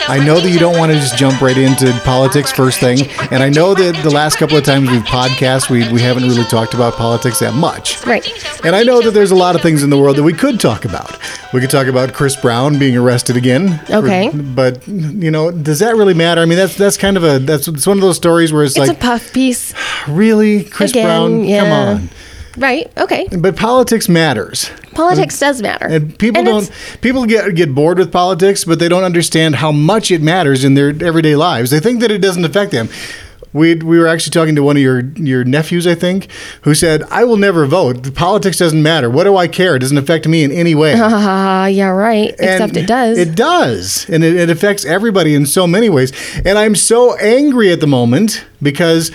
I know that you don't want to just jump right into politics first thing, and I know that the last couple of times we've podcast, we haven't really talked about politics that much. Right. And I know that there's a lot of things in the world that we could talk about. We could talk about Chris Brown being arrested again. Okay. But, does that really matter? I mean, that's kind of it's one of those stories where it's It's like... a puff piece. Really? Chris Again, Brown? yeah. Come on. Right. Okay. But politics matters. Politics does matter. And people get bored with politics, but they don't understand how much it matters in their everyday lives. They think that it doesn't affect them. We were actually talking to one of your nephews, I think, who said, I will never vote. Politics doesn't matter. What do I care? It doesn't affect me in any way. Yeah, right. Except it does. It does. And it affects everybody in so many ways. And I'm so angry at the moment because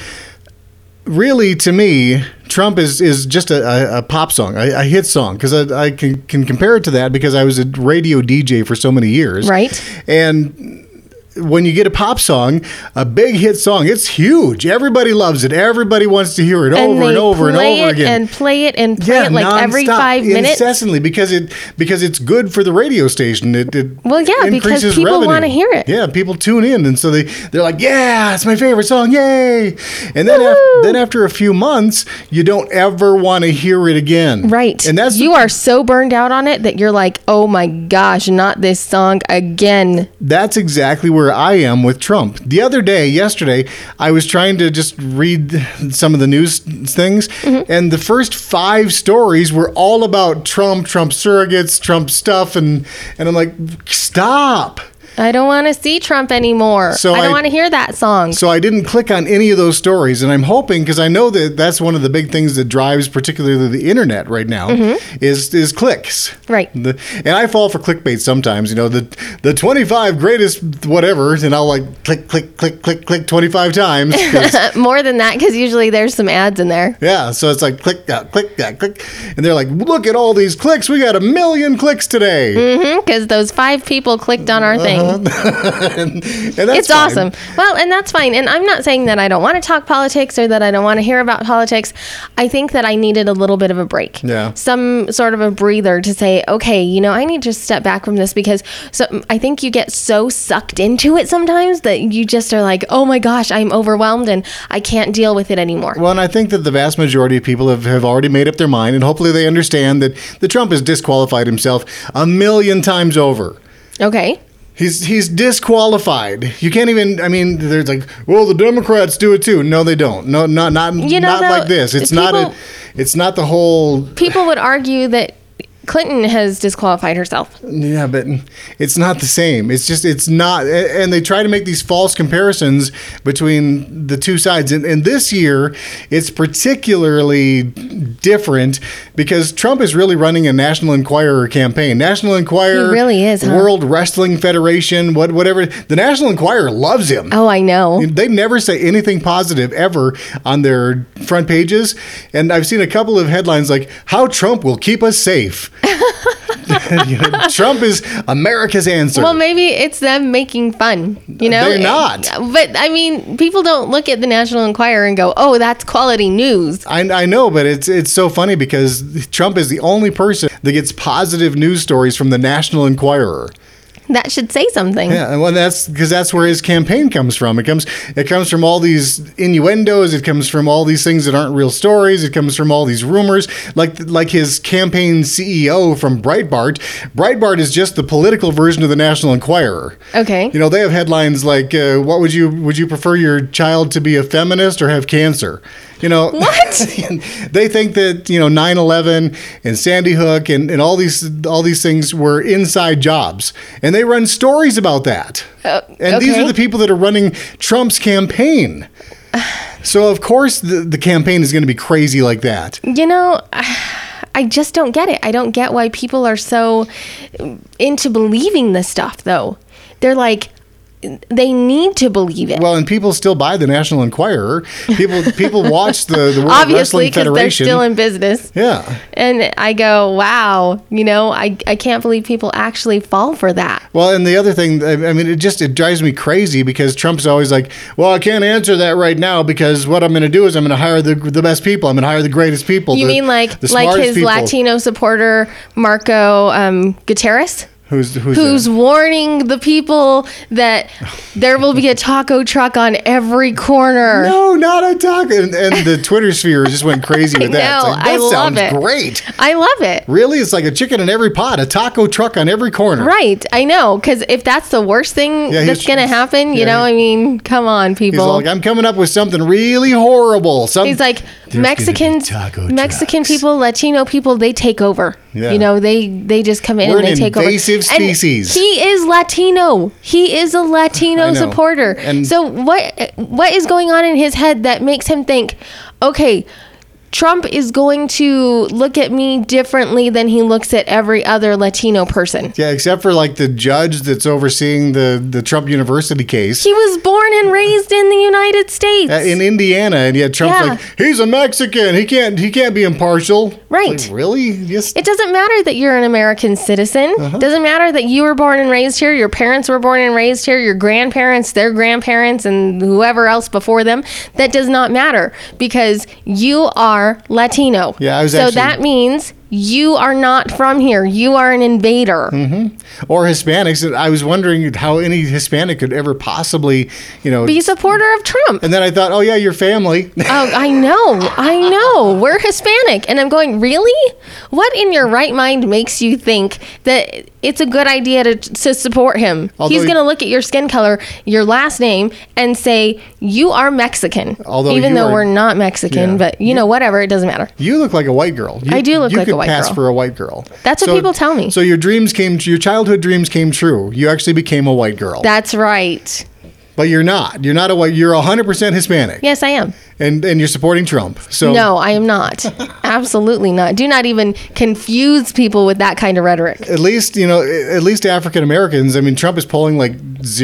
really, to me, Trump is just a pop song, a hit song, because I can compare it to that because I was a radio DJ for so many years. Right. And when you get a pop song, a big hit song, it's huge. Everybody loves it. Everybody wants to hear it over and over and over again. And play it like every 5 minutes. Incessantly, because it's good for the radio station. It because people want to hear it. Yeah, people tune in, and so they're like, yeah, it's my favorite song, yay! And then after a few months, you don't ever want to hear it again. Right. And you are so burned out on it that you're like, oh my gosh, not this song again. That's exactly where I am with Trump. The other day, yesterday, I was trying to just read some of the news things, and the first 5 stories were all about Trump surrogates, Trump stuff, and I'm like, stop. I don't want to see Trump anymore. I don't want to hear that song. So I didn't click on any of those stories, and I'm hoping, because I know that that's one of the big things that drives particularly the internet right now, is clicks. Right. And I fall for clickbait sometimes, the 25 greatest whatever, and I'll like click 25 times. More than that, because usually there's some ads in there. Yeah, so it's like click, click, and they're like, look at all these clicks. We got 1 million clicks today. Because those 5 people clicked on our thing. and that's it's fine. awesome. Well, and that's fine. And I'm not saying that I don't want to talk politics or that I don't want to hear about politics. I think that I needed a little bit of a break. Yeah. Some sort of a breather to say, okay, I need to step back from this, because I think you get so sucked into it sometimes that you just are like, oh my gosh, I'm overwhelmed and I can't deal with it anymore. Well, and I think that the vast majority of people have already made up their mind, and hopefully they understand that Trump has disqualified himself 1 million times over. Okay. He's disqualified. You can't even. I mean, there's like, well, the Democrats do it too. No, they don't. No, not like this. It's It's not the whole. People would argue that Clinton has disqualified herself. Yeah, but it's not the same. It's not. And they try to make these false comparisons between the two sides. And this year, it's particularly different because Trump is really running a National Enquirer campaign. National Enquirer. He really is, huh? World Wrestling Federation, whatever. The National Enquirer loves him. Oh, I know. They never say anything positive ever on their front pages. And I've seen a couple of headlines like, how Trump will keep us safe. Trump is America's answer. Well, maybe it's them making fun, They're not. But, I mean, people don't look at the National Enquirer and go, oh, that's quality news. I know, but it's so funny because Trump is the only person that gets positive news stories from the National Enquirer. That should say something. Yeah, well, that's where his campaign comes from. It comes from all these innuendos. It comes from all these things that aren't real stories. It comes from all these rumors, like his campaign CEO from Breitbart. Breitbart is just the political version of the National Enquirer. Okay. They have headlines like, "What would you prefer your child to be, a feminist or have cancer?" What? They think that 9/11 and Sandy Hook and all these things were inside jobs, and they run stories about that. And these are the people that are running Trump's campaign. So of course the campaign is going to be crazy like that. I just don't get it. I don't get why people are so into believing this stuff, though. They're like, they need to believe it. Well, and people still buy the National Enquirer. People watch the World Obviously, Wrestling Federation. because they're still in business. Yeah. And I go, wow, I can't believe people actually fall for that. Well, and the other thing, I mean, it drives me crazy because Trump's always like, well, I can't answer that right now because what I'm going to do is I'm going to hire the best people. I'm going to hire the greatest people. You mean like his people. Latino supporter, Marco Gutierrez? Who's warning the people that there will be a taco truck on every corner. No, not a taco. And the Twitter sphere just went crazy with that. No, It's like, that sounds great. I love it. Really? It's like a chicken in every pot, a taco truck on every corner. Right. I know. Because if that's the worst thing that's going to happen, you know, I mean, come on, people. He's like, I'm coming up with something really horrible. He's like, Mexican people, Latino people, they take over. Yeah. You know, they just come in and they take over. We're an invasive species. And he is Latino. He is a Latino supporter. And so what is going on in his head that makes him think, okay, Trump is going to look at me differently than he looks at every other Latino person. Yeah, except for like the judge that's overseeing the Trump University case. He was born and raised in the United States. In Indiana, and yet Trump's like, he's a Mexican. He can't be impartial. Right. Like, really? It doesn't matter that you're an American citizen. It doesn't matter that you were born and raised here, your parents were born and raised here, your grandparents, their grandparents, and whoever else before them. That does not matter because you are Latino. Yeah, so that means you are not from here. You are an invader. Mm-hmm. Or Hispanics. I was wondering how any Hispanic could ever possibly, be a supporter of Trump. And then I thought, oh yeah, your family. Oh, I know. We're Hispanic. And I'm going, really? What in your right mind makes you think that it's a good idea to support him? He's going to look at your skin color, your last name, and say, you are Mexican. Even though we're not Mexican, but whatever, it doesn't matter. You look like a white girl. I do look like a white girl. Pass for a white girl. That's what people tell me. So your childhood dreams came true. You actually became a white girl. That's right. But you're not. You're not a white. You're 100% Hispanic. Yes, I am. And you're supporting Trump. So no, I am not. Absolutely not. Do not even confuse people with that kind of rhetoric. At least African Americans. I mean, Trump is polling like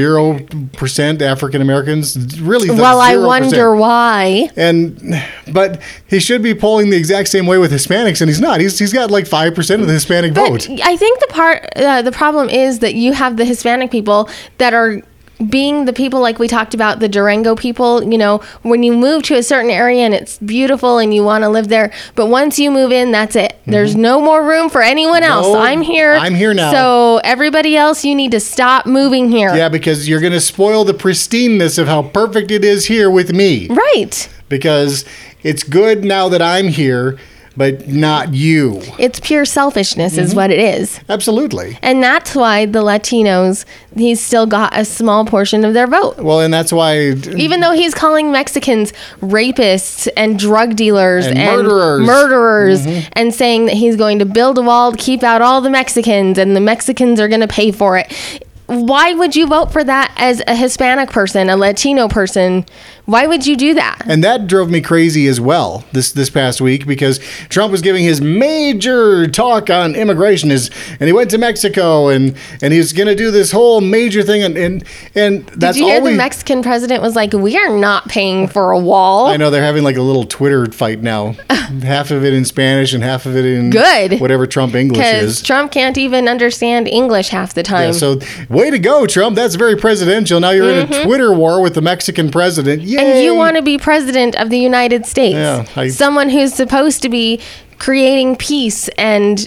0% African Americans. Really? Well, I wonder why. But he should be polling the exact same way with Hispanics, and he's not. He's got like 5% of the Hispanic vote. I think the problem is that you have the Hispanic people that are being the people like we talked about, the Durango people, when you move to a certain area and it's beautiful and you want to live there, but once you move in, that's it. Mm-hmm. There's no more room for anyone else. I'm here now. So everybody else, you need to stop moving here. Yeah, because you're going to spoil the pristineness of how perfect it is here with me. Right. Because it's good now that I'm here, but not you. It's pure selfishness is what it is. Absolutely. And that's why the Latinos, he's still got a small portion of their vote. Well, and that's why... Even though he's calling Mexicans rapists and drug dealers and murderers and saying that he's going to build a wall to keep out all the Mexicans and the Mexicans are going to pay for it. Why would you vote for that as a Hispanic person, a Latino person? Why would you do that? And that drove me crazy as well this past week because Trump was giving his major talk on immigration and he went to Mexico and he was going to do this whole major thing and that's Did you hear the Mexican president was like, we are not paying for a wall? I know they're having like a little Twitter fight now. Half of it in Spanish and half of it in whatever Trump English is. Because Trump can't even understand English half the time. Yeah, so way to go, Trump. That's very presidential. Now you're in a Twitter war with the Mexican president. Yay! And you want to be president of the United States. Yeah, someone who's supposed to be creating peace and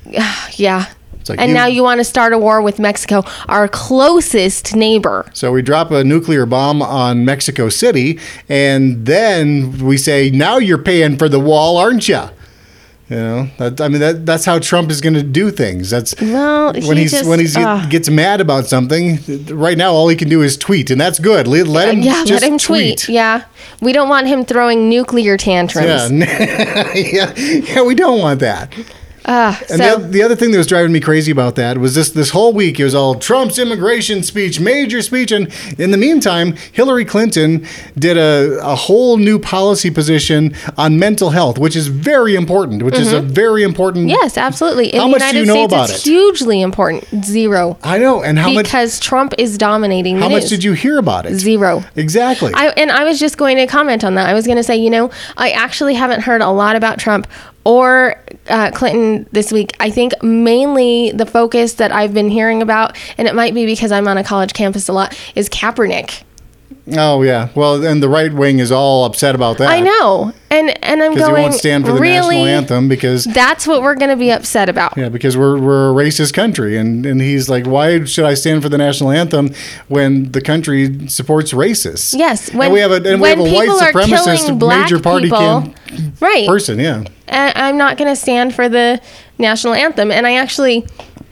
now you want to start a war with Mexico, our closest neighbor. So we drop a nuclear bomb on Mexico City and then we say, now you're paying for the wall, aren't you? That's how Trump is going to do things. When he gets mad about something. Right now, all he can do is tweet, and that's good. Let him tweet. Yeah, we don't want him throwing nuclear tantrums. Yeah, we don't want that. The other thing that was driving me crazy about that was this whole week, it was all Trump's immigration speech, major speech. And in the meantime, Hillary Clinton did a whole new policy position on mental health, which is very important, is a very important. Yes, absolutely. How much do you know about it? It's hugely important. Zero. I know. And how much? Because Trump is dominating the news. How much did you hear about it? Zero. Exactly. I was just going to comment on that. I was going to say, I actually haven't heard a lot about Trump or Clinton this week. I think mainly the focus that I've been hearing about, and it might be because I'm on a college campus a lot, is Kaepernick. Oh yeah. Well, and the right wing is all upset about that. I know. And I'm because going, they won't stand for the national anthem because that's what we're going to be upset about. Yeah, because we're a racist country, and he's like, why should I stand for the national anthem when the country supports racists? Yes, when we have a white supremacist major party person. Yeah, I'm not going to stand for the national anthem, and I actually.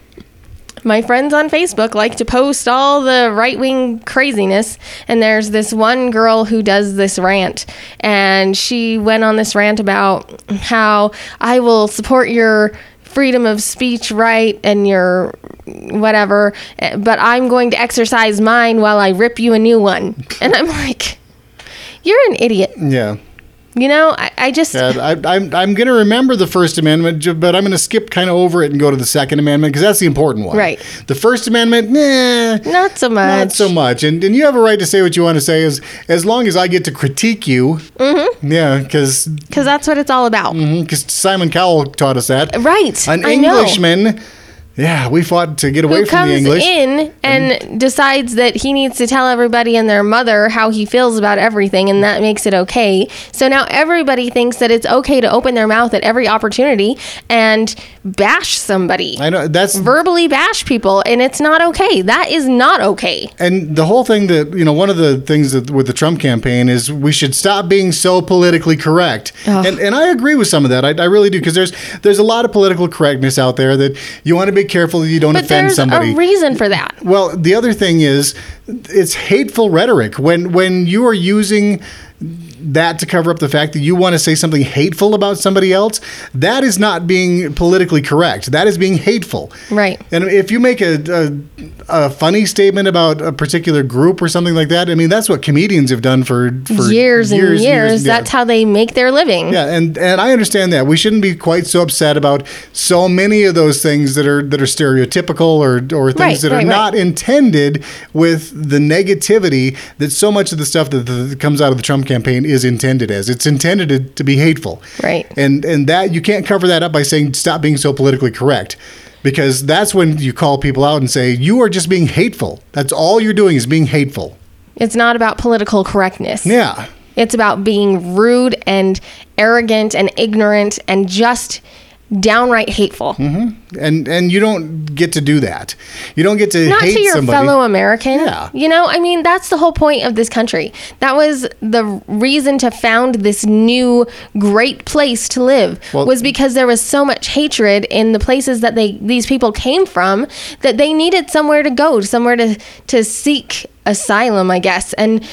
My friends on Facebook like to post all the right-wing craziness, and there's this one girl who does this rant, and she went on this rant about how I will support your freedom of speech right and your whatever, but I'm going to exercise mine while I rip you a new one. And I'm like, you're an idiot. Yeah. You know, I just... Yeah, I'm going to remember the First Amendment, but I'm going to skip kind of over it and go to the Second Amendment because that's the important one. Right. The First Amendment, not so much. Not so much. And you have a right to say what you want to say as long as I get to critique you. Mm-hmm. Yeah, because that's what it's all about. Because Simon Cowell taught us that. Right. An Englishman... Yeah, we fought to get away from the English. Who comes in and decides that he needs to tell everybody and their mother how he feels about everything, and that makes it okay. So now everybody thinks that it's okay to open their mouth at every opportunity and bash somebody. I know, that's... verbally bash people, and it's not okay. That is not okay. And the whole thing that, one of the things that with the Trump campaign is we should stop being so politically correct. And I agree with some of that. I really do, because there's a lot of political correctness out there that you want to be careful that you don't offend somebody. But there's a reason for that. Well, the other thing is it's hateful rhetoric. When you are using that to cover up the fact that you want to say something hateful about somebody else, that is not being politically correct. That is being hateful. Right. And if you make a funny statement about a particular group or something like that, I mean, that's what comedians have done for years and years. That's how they make their living. Yeah, and I understand that. We shouldn't be quite so upset about so many of those things that are stereotypical or things that are not intended with the negativity that so much of the stuff that comes out of the Trump campaign is intended as. It's intended to be hateful. Right. And that you can't cover that up by saying stop being so politically correct. Because that's when you call people out and say, you are just being hateful. That's all you're doing is being hateful. It's not about political correctness. Yeah. It's about being rude and arrogant and ignorant and just downright hateful. Mm-hmm. And you don't get to do that. You don't get to not hate to your somebody. fellow American. Yeah. I mean, that's the whole point of this country. That was the reason to found this new great place to live, was because there was so much hatred in the places that these people came from that they needed somewhere to go, somewhere to seek asylum, I guess. And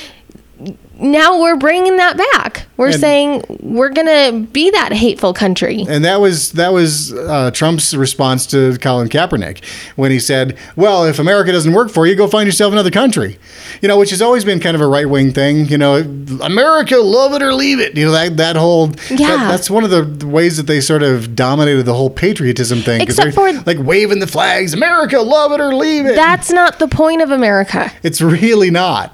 now we're bringing that back. We're saying we're going to be that hateful country. And that was Trump's response to Colin Kaepernick when he said, well, if America doesn't work for you, go find yourself another country. Which has always been kind of a right-wing thing. America, love it or leave it. That whole... Yeah. That's one of the ways that they sort of dominated the whole patriotism thing. Except for... like waving the flags, America, love it or leave it. That's not the point of America. It's really not.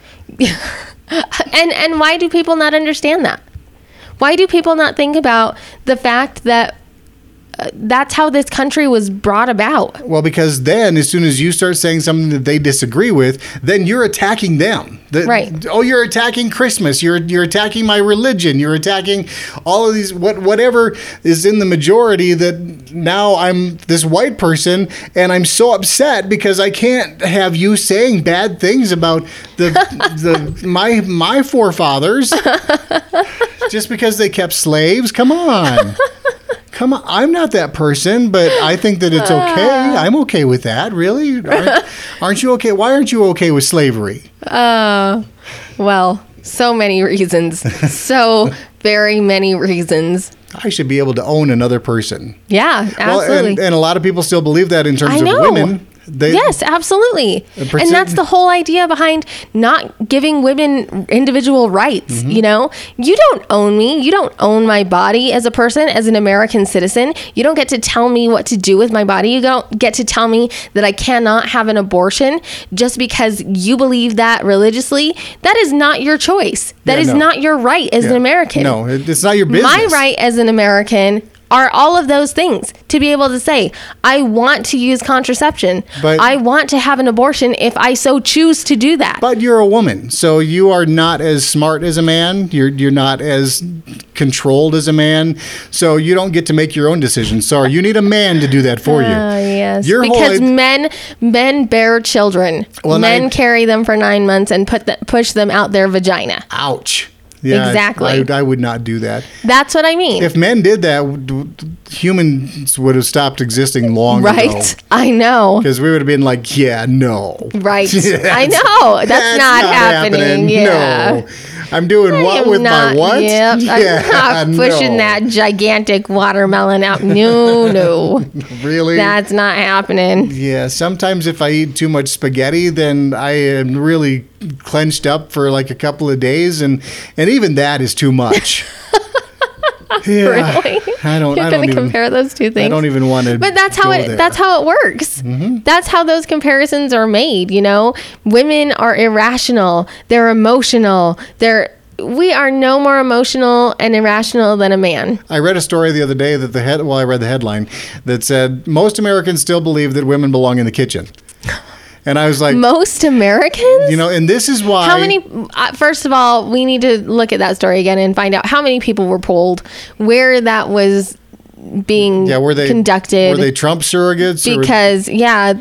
And why do people not understand that? Why do people not think about the fact that that's how this country was brought about? Well, because then as soon as you start saying something that they disagree with, then you're attacking them. Right. Oh, you're attacking Christmas. You're attacking my religion. You're attacking all of these, whatever is in the majority, that now I'm this white person and I'm so upset because I can't have you saying bad things about my forefathers just because they kept slaves. Come on. Come on, I'm not that person, but I think that it's okay. I'm okay with that. Really? Aren't you okay? Why aren't you okay with slavery? Well, so many reasons. So very many reasons. I should be able to own another person. Yeah, absolutely. Well, and a lot of people still believe that in terms of women. Yes, absolutely. And that's the whole idea behind not giving women individual rights. Mm-hmm. You don't own me. You don't own my body as a person, as an American citizen. You don't get to tell me what to do with my body. You don't get to tell me that I cannot have an abortion just because you believe that religiously. That is not your choice. That is not your right as an American. No, it's not your business. My right as an American, are all of those things. To be able to say, I want to use contraception. But I want to have an abortion if I so choose to do that. But you're a woman, so you are not as smart as a man. You're not as controlled as a man, so you don't get to make your own decisions. Sorry, you need a man to do that for you. Yes, Your because men bear children. Well, men carry them for 9 months and push them out their vagina. Ouch. Yeah, Exactly. I would not do that. That's what I mean. If men did that, humans would have stopped existing long ago. Right? I know. Because we would have been like, yeah, no. Right. Yes. I know. That's not happening. Yeah. No. I'm doing what with my what? Yep. I'm not pushing that gigantic watermelon out. No. Really? That's not happening. Yeah. Sometimes if I eat too much spaghetti, then I am really clenched up for like a couple of days, and even that is too much. Yeah, Really? I don't. You're I going don't to even compare those two things. I don't even want to. But that's how it. there. That's how it works. Mm-hmm. That's how those comparisons are made. You know, women are irrational. They're emotional. We are no more emotional and irrational than a man. I read a story the other day that I read the headline that said most Americans still believe that women belong in the kitchen. And I was like, Most Americans? you know, and this is why. How many? First of all, we need to look at that story again and find out how many people were polled, where that was being conducted. Were they Trump surrogates? Because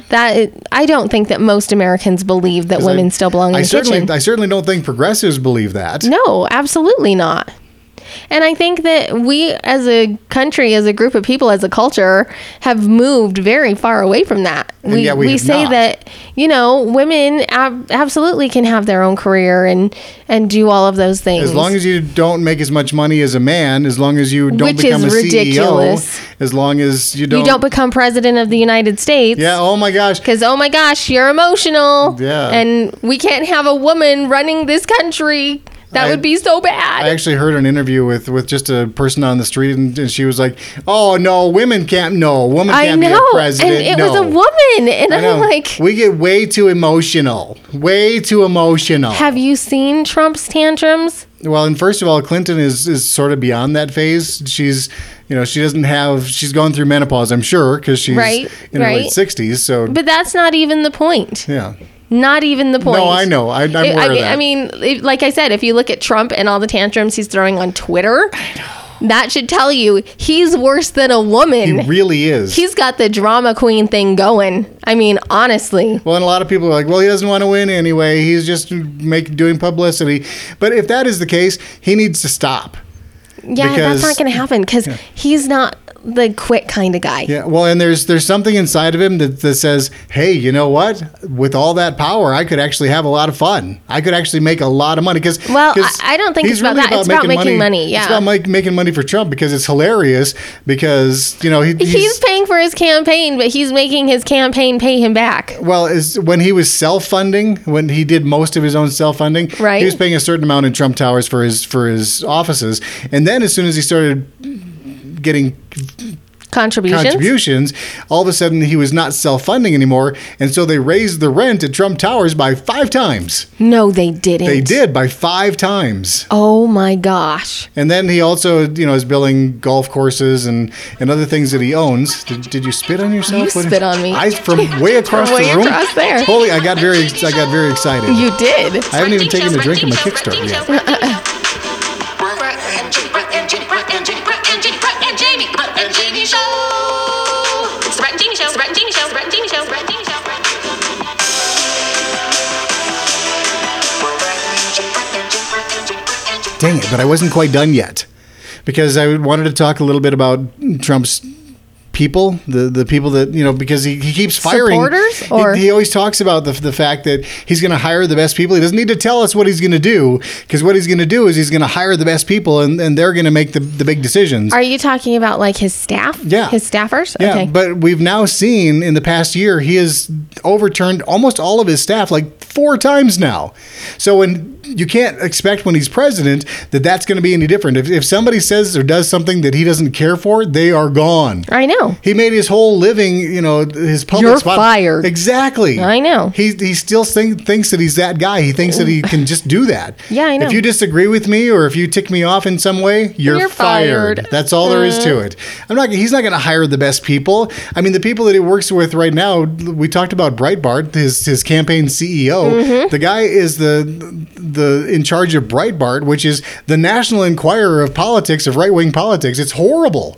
I don't think that most Americans believe that women still belong in the kitchen. I certainly don't think progressives believe that. No, absolutely not. And I think that we as a country, as a group of people, as a culture, have moved very far away from that. We say not. that, you know, women absolutely can have their own career and do all of those things. As long as you don't make as much money as a man, as long as you don't become a ridiculous. CEO, as long as you don't become president of the United States. Yeah, oh my gosh. Because, oh my gosh, you're emotional. Yeah. And we can't have a woman running this country. That would be so bad. I actually heard an interview with just a person on the street, and she was like, "Oh no, women can't. No, woman can't be a president." And it was a woman, and I'm like, we get way too emotional. Way too emotional. Have you seen Trump's tantrums? Well, and first of all, Clinton is sort of beyond that phase. She's, you know, she's going through menopause, I'm sure, because she's in her late 60s. So, but that's not even the point. Yeah. Not even the point. No, I know. I'm aware of that. I mean, like I said, if you look at Trump and all the tantrums he's throwing on Twitter, that should tell you he's worse than a woman. He really is. He's got the drama queen thing going. I mean, honestly. Well, and a lot of people are like, well, he doesn't want to win anyway. He's just doing publicity. But if that is the case, he needs to stop. Yeah, that's not going to happen because he's not the quit kind of guy. Yeah, well, and there's something inside of him that says, hey, you know what? With all that power, I could actually have a lot of fun. I could actually make a lot of money. I don't think it's about that. It's about making money. Yeah, it's about making money for Trump because it's hilarious. Because you know he's paying for his campaign, but he's making his campaign pay him back. Well, when he was self-funding, when he did most of his own self-funding, right. He was paying a certain amount in Trump Towers for his offices, and then as soon as he started getting contributions, all of a sudden he was not self-funding anymore, and so they raised the rent at Trump Towers by 5 times. No, they didn't. They did by 5 times. Oh my gosh. And then he also, you know, is building golf courses and other things that he owns. Did you spit on yourself? You spit on me. From way across the room. Across there. Holy, I got very excited. You did. I haven't even taken a drink of my Kickstart yet. Dang it, but I wasn't quite done yet because I wanted to talk a little bit about Trump's people, the people that, you know, because he keeps firing. Supporters? Or? He always talks about the fact that he's going to hire the best people. He doesn't need to tell us what he's going to do because what he's going to do is he's going to hire the best people and they're going to make the big decisions. Are you talking about like his staff? Yeah. His staffers? Yeah, okay. But we've now seen in the past year, he has overturned almost all of his staff like 4 times now. So when you can't expect when he's president that that's going to be any different. If somebody says or does something that he doesn't care for, they are gone. I know. He made his whole living, his public You're spot. fired. Exactly. I know. He still thinks that he's that guy. He thinks that he can just do that. Yeah, I know. If you disagree with me or if you tick me off in some way, you're fired. That's all there is to it. He's not going to hire the best people. I mean, the people that he works with right now, we talked about Breitbart, his campaign CEO. Mm-hmm. The guy is the in charge of Breitbart, which is the National Enquirer of politics, of right-wing politics. It's horrible.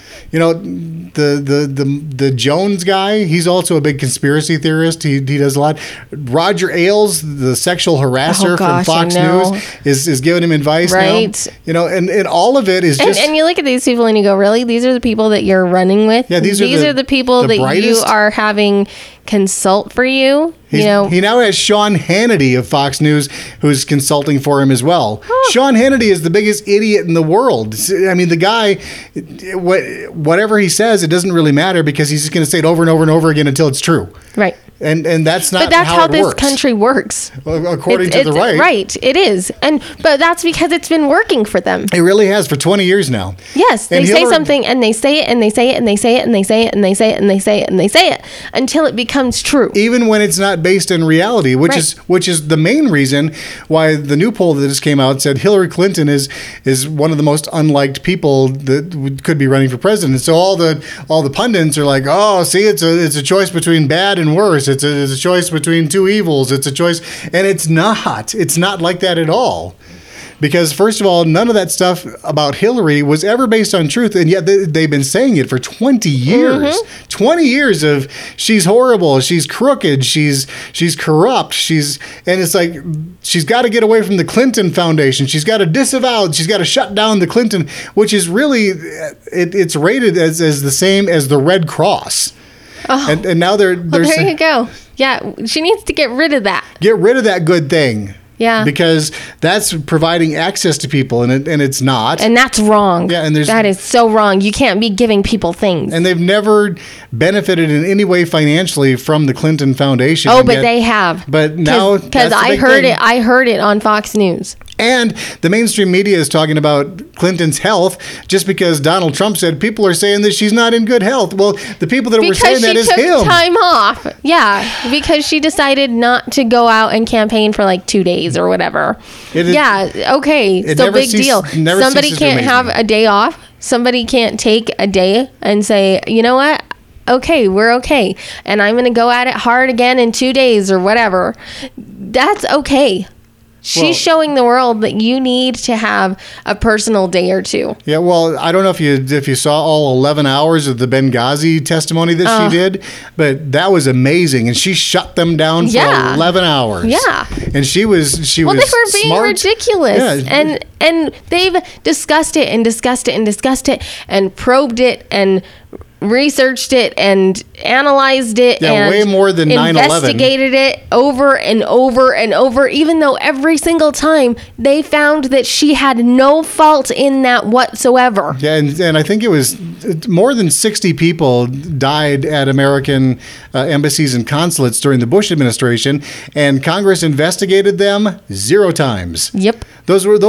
The Jones guy, he's also a big conspiracy theorist. He does a lot. Roger Ailes, the sexual harasser from Fox News, is giving him advice right now. And all of it is just... And you look at these people and you go, really? These are the people that you're running with? Yeah, these are the people that brightest. you are having consult for you? He now has Sean Hannity of Fox News who's consulting for him as well. Huh. Sean Hannity is the biggest idiot in the world. I mean, the guy, whatever he says, it doesn't really matter because he's just going to say it over and over and over again until it's true. Right. And that's not But that's how this works. country works. According to the right. Right, it is. But that's because it's been working for them. It really has for 20 years now. Yes, they say something and they say it and they say it and they say it and they say it and they say it and they say it and they say it until it becomes true. Even when it's not based in reality, which is the main reason why the new poll that just came out said Hillary Clinton is one of the most unliked people that could be running for president. So all the pundits are like, oh, see, it's a choice between bad and worse. It's a choice between two evils. It's a choice, and it's not. It's not like that at all. Because, first of all, none of that stuff about Hillary was ever based on truth, and yet they've been saying it for 20 years. Mm-hmm. 20 years of she's horrible, she's crooked, she's corrupt, and it's like she's got to get away from the Clinton Foundation. She's got to disavow, she's got to shut down the Clinton, which is really, it's rated as the same as the Red Cross. Oh. And now they're there you go. Yeah, she needs to get rid of that. Get rid of that good thing. Yeah. Because that's providing access to people, and it's not. And that's wrong. Yeah, and that is so wrong. You can't be giving people things. And they've never benefited in any way financially from the Clinton Foundation. Oh, but they have. But now, because I heard it. I heard it on Fox News. And the mainstream media is talking about Clinton's health just because Donald Trump said people are saying that she's not in good health. Well, the people that were saying that is him. Because she took time off. Yeah, because she decided not to go out and campaign for like 2 days or whatever. Okay, so big deal. Somebody can't have a day off. Somebody can't take a day and say, you know what? Okay, we're okay. And I'm going to go at it hard again in 2 days or whatever. That's okay. She's showing the world that you need to have a personal day or two. Yeah, well, I don't know if you saw all 11 hours of the Benghazi testimony that she did, but that was amazing, and she shut them down for 11 hours. Yeah, and she was they were being smart. Ridiculous, and they've discussed it and discussed it and discussed it and probed it and researched it and analyzed it and way more than 9/11. Investigated it over and over and over, even though every single time they found that she had no fault in that whatsoever. Yeah, and I think it was more than 60 people died at American embassies and consulates during the Bush administration, and Congress investigated them 0 times. Yep. Those were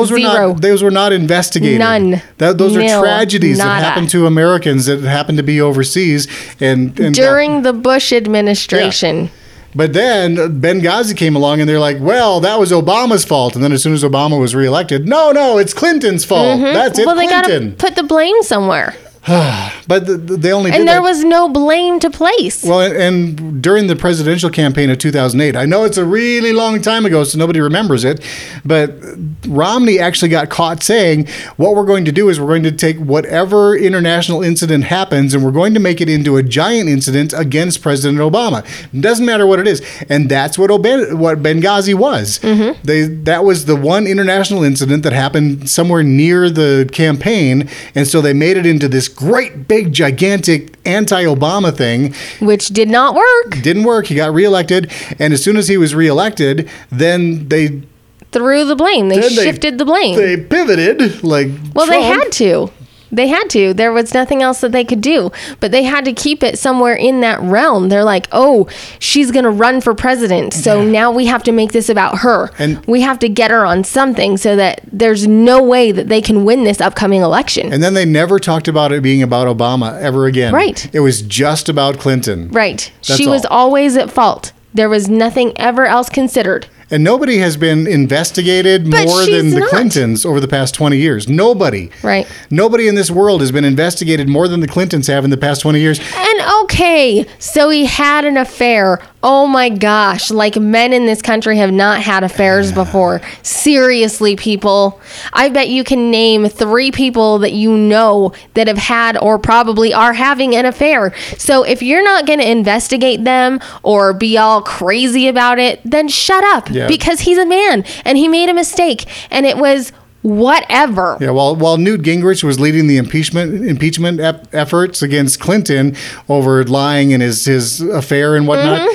not investigated. None. Those are tragedies that happened to Americans that happened to be overseas and during the Bush administration. Yeah. But then Benghazi came along and they're like, well, that was Obama's fault. And then as soon as Obama was reelected, no, it's Clinton's fault. Mm-hmm. That's it. Well, they got to put the blame somewhere. But they only did and there was no blame to place. Well, and during the presidential campaign of 2008, I know it's a really long time ago, so nobody remembers it, but Romney actually got caught saying, what we're going to do is we're going to take whatever international incident happens and we're going to make it into a giant incident against President Obama. It doesn't matter what it is. And that's what Benghazi was. Mm-hmm. That was the one international incident that happened somewhere near the campaign, and so they made it into this great, big, gigantic anti-Obama thing. Which did not work. Didn't work. He got reelected. And as soon as he was reelected, then they... threw the blame. They shifted the blame. They pivoted like Well, Trump. they had to. They had to. There was nothing else that they could do. But they had to keep it somewhere in that realm. They're like, oh, she's going to run for president. So now we have to make this about her. And we have to get her on something so that there's no way that they can win this upcoming election. And then they never talked about it being about Obama ever again. Right. It was just about Clinton. Right. She was always at fault. There was nothing ever else considered. And nobody has been investigated more than the Clintons over the past 20 years. Nobody. Right. Nobody in this world has been investigated more than the Clintons have in the past 20 years. And okay, so he had an affair. Oh my gosh, like men in this country have not had affairs before. Seriously, people. I bet you can name 3 people that you know that have had or probably are having an affair. So if you're not going to investigate them or be all crazy about it, then shut up. Yeah. Because he's a man and he made a mistake and it was whatever. Yeah, while Newt Gingrich was leading the impeachment efforts against Clinton over lying in his affair and whatnot,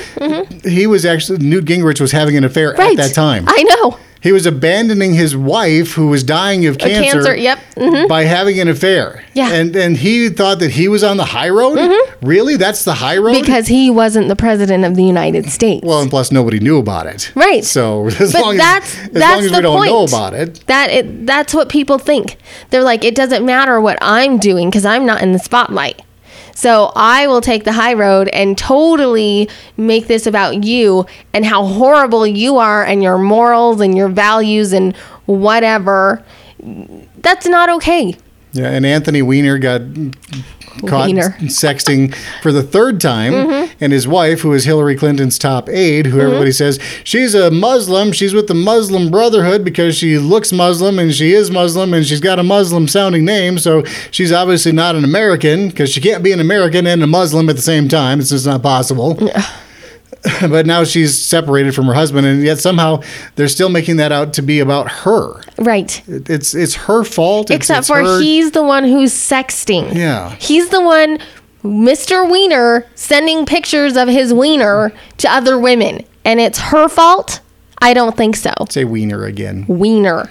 Newt Gingrich was having an affair at that time. I know. He was abandoning his wife who was dying of cancer, by having an affair. Yeah. And he thought that he was on the high road? Really? That's the high road? Because he wasn't the president of the United States. Well, and plus nobody knew about it. Right. So as long as we don't know about it. That's what people think. They're like, it doesn't matter what I'm doing because I'm not in the spotlight. So I will take the high road and totally make this about you and how horrible you are and your morals and your values and whatever. That's not okay. Yeah, and Anthony Weiner got caught sexting for the 3rd time, and his wife, who is Hillary Clinton's top aide, who everybody says she's a Muslim, she's with the Muslim Brotherhood because she looks Muslim and she is Muslim and she's got a Muslim sounding name, so she's obviously not an American because she can't be an American and a Muslim at the same time. It's just not possible. But now she's separated from her husband, and yet somehow they're still making that out to be about her. Right. It's her fault. Except for he's the one who's sexting. Yeah. He's the one, Mr. Wiener, sending pictures of his wiener to other women. And it's her fault? I don't think so. Say wiener again. Wiener.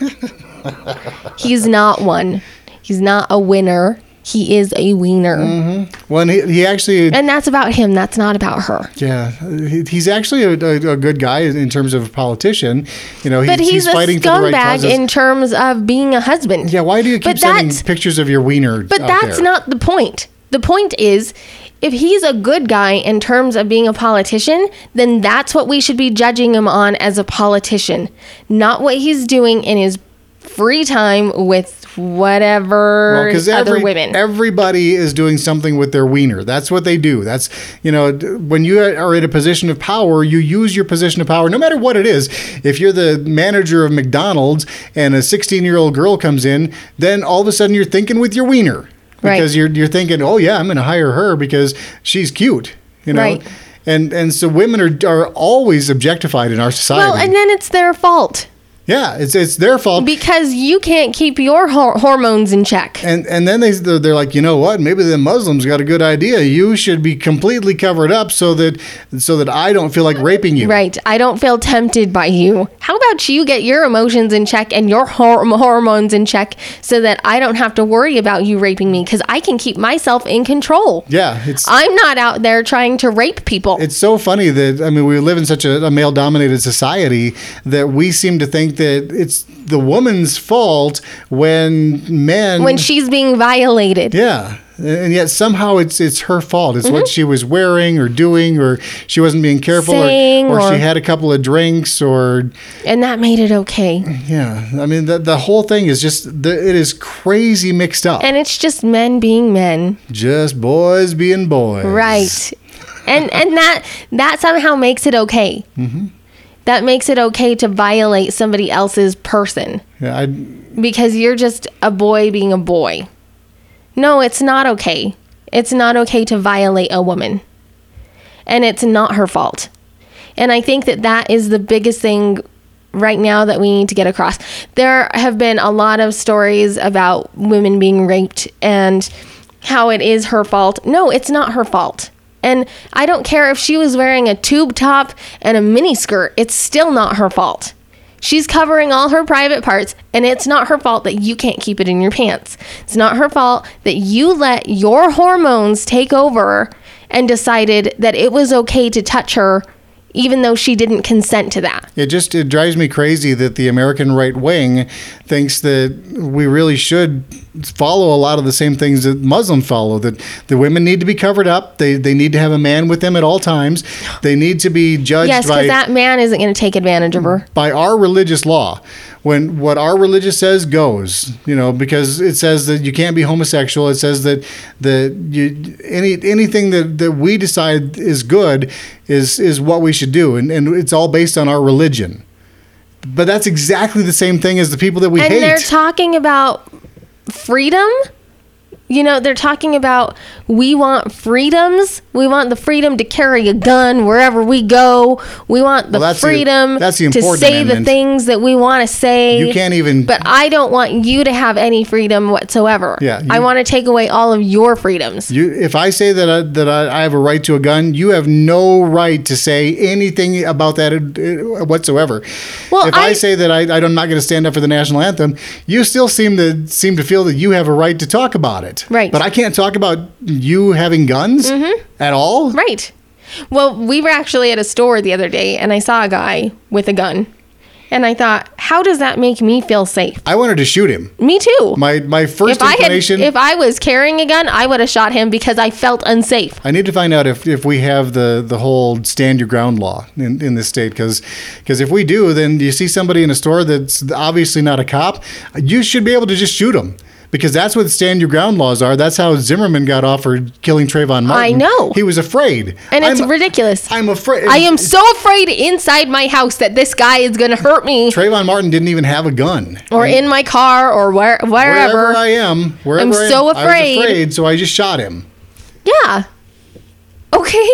He's not one. He's not a winner. He is a wiener. Well, and he actually... And that's about him. That's not about her. Yeah. He's actually a good guy in terms of a politician. You know, but he's fighting a for the right causes. scumbag in terms of being a husband. Yeah, why do you keep sending pictures of your wiener But that's not the point. The point is, if he's a good guy in terms of being a politician, then that's what we should be judging him on as a politician. Not what he's doing in his free time with whatever other women. Everybody is doing something with their wiener. That's what they do. That's, when you are in a position of power, you use your position of power, no matter what it is. If you're the manager of McDonald's and a 16-year-old girl comes in, then all of a sudden you're thinking with your wiener. Because you're thinking, oh yeah, I'm going to hire her because she's cute, Right. And so women are always objectified in our society. Well, and then it's their fault. Yeah, it's their fault because you can't keep your hormones in check. And then they're like, you know what? Maybe the Muslims got a good idea. You should be completely covered up so that I don't feel like raping you. Right. I don't feel tempted by you. How about you get your emotions in check and your hormones in check so that I don't have to worry about you raping me because I can keep myself in control. Yeah, I'm not out there trying to rape people. It's so funny that we live in such a male-dominated society that we seem to think that it's the woman's fault when she's being violated. Yeah. And yet somehow it's her fault. It's what she was wearing or doing, or she wasn't being careful, or she had a couple of drinks, and that made it okay. Yeah. I mean, the whole thing is just, it is crazy mixed up. And it's just men being men. Just boys being boys. Right. And that somehow makes it okay. That makes it okay to violate somebody else's person. Yeah, because you're just a boy being a boy. No, it's not okay. It's not okay to violate a woman. And it's not her fault. And I think that is the biggest thing right now that we need to get across. There have been a lot of stories about women being raped and how it is her fault. No, it's not her fault. And I don't care if she was wearing a tube top and a mini skirt. It's still not her fault. She's covering all her private parts, and it's not her fault that you can't keep it in your pants. It's not her fault that you let your hormones take over and decided that it was okay to touch her even though she didn't consent to that. It drives me crazy that the American right wing thinks that we really should follow a lot of the same things that Muslims follow, that the women need to be covered up. They need to have a man with them at all times. They need to be judged yes, because that man isn't going to take advantage of her. By our religious law. When what our religion says goes, because it says that you can't be homosexual. It says that anything that we decide is good is what we should do. And it's all based on our religion. But that's exactly the same thing as the people that we hate. And they're talking about freedom. They're talking about we want freedoms. We want the freedom to carry a gun wherever we go. We want the freedom to say the things that we want to say. You can't even. But I don't want you to have any freedom whatsoever. Yeah, I want to take away all of your freedoms. If I say that I have a right to a gun, you have no right to say anything about that whatsoever. Well, if I say that I'm not going to stand up for the national anthem, you still seem to feel that you have a right to talk about it. Right. But I can't talk about you having guns at all? Right. Well, we were actually at a store the other day, and I saw a guy with a gun. And I thought, how does that make me feel safe? I wanted to shoot him. Me too. My first inclination... If I was carrying a gun, I would have shot him because I felt unsafe. I need to find out if we have the whole stand your ground law in this state. Because if we do, then you see somebody in a store that's obviously not a cop, you should be able to just shoot them. Because that's what stand your ground laws are. That's how Zimmerman got off for killing Trayvon Martin. I know. He was afraid. And it's ridiculous. I'm afraid. I am so afraid inside my house that this guy is going to hurt me. Trayvon Martin didn't even have a gun. Or in my car or wherever. Wherever I am. I'm so afraid. I was afraid, so I just shot him. Yeah. Okay.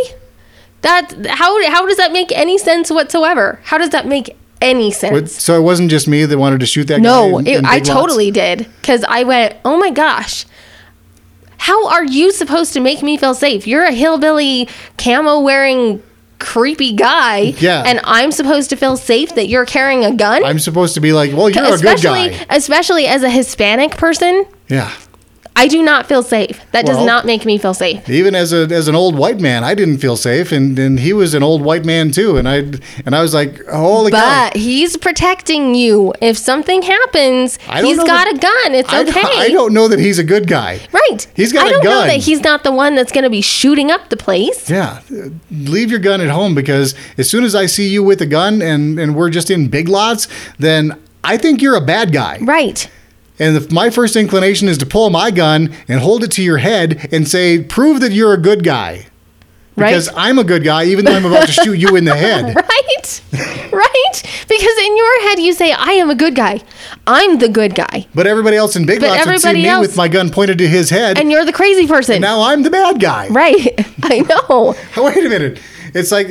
How does that make any sense whatsoever? How does that make any sense? So it wasn't just me that wanted to shoot that guy? No, I totally did. Because I went, oh my gosh. How are you supposed to make me feel safe? You're a hillbilly camo wearing creepy guy. Yeah. And I'm supposed to feel safe that you're carrying a gun? I'm supposed to be like, well, you're a good guy. Especially as a Hispanic person. Yeah. I do not feel safe. That does not make me feel safe. Even as an old white man, I didn't feel safe, and he was an old white man too, and I was like, holy cow. But he's protecting you. If something happens, he's got a gun. It's okay. I don't know that he's a good guy. Right. He's got a gun. I don't know that he's not the one that's going to be shooting up the place. Yeah. Leave your gun at home, because as soon as I see you with a gun and we're just in Big Lots, then I think you're a bad guy. Right. And my first inclination is to pull my gun and hold it to your head and say, prove that you're a good guy. Because I'm a good guy, even though I'm about to shoot you in the head. Right? Right? Because in your head, you say, I am a good guy. I'm the good guy. But everybody else in Big Lots would see me with my gun pointed to his head. And you're the crazy person. And now I'm the bad guy. Right. I know. Wait a minute. It's like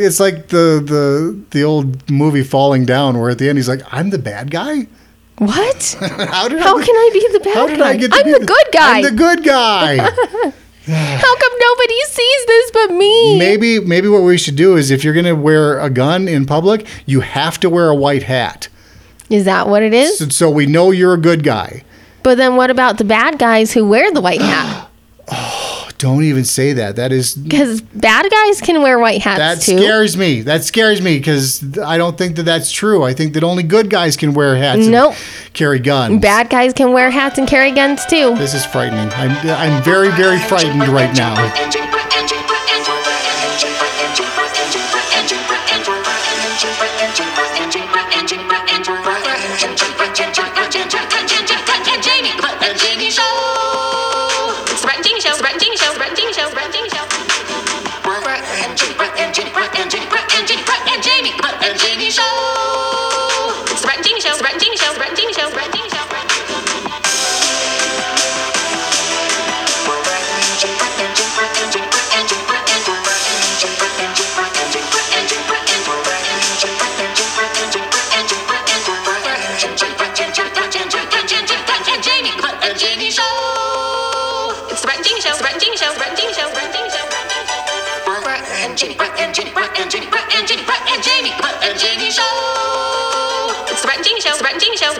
the old movie Falling Down, where at the end he's like, I'm the bad guy? What? How can I be the bad guy? I'm the good guy. I'm the good guy. How come nobody sees this but me? Maybe what we should do is, if you're going to wear a gun in public, you have to wear a white hat. Is that what it is? So we know you're a good guy. But then what about the bad guys who wear the white hat? Oh, don't even say that. That is... Because bad guys can wear white hats too. That scares me, because I don't think that that's true. I think that only good guys can wear hats and carry guns. Bad guys can wear hats and carry guns too. This is frightening. I'm very, very frightened right now. It's the Brett and Jamie Show. It's the Brett and Jamie Show.